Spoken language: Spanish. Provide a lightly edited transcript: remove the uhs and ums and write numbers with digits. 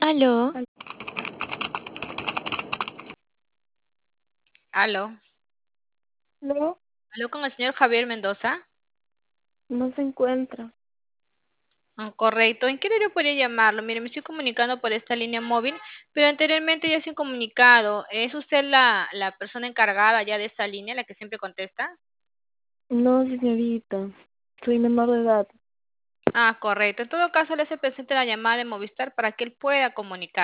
Aló, Aló, no, aló con el señor Javier Mendoza. no se encuentra. Correcto. ¿En qué horario podría llamarlo? Mire, me estoy comunicando por esta línea móvil, pero anteriormente ya se han comunicado. ¿Es usted la persona encargada ya de esta línea, la que siempre contesta? No, señorita, soy menor de edad. Correcto. En todo caso, le hace presente la llamada de Movistar para que él pueda comunicar.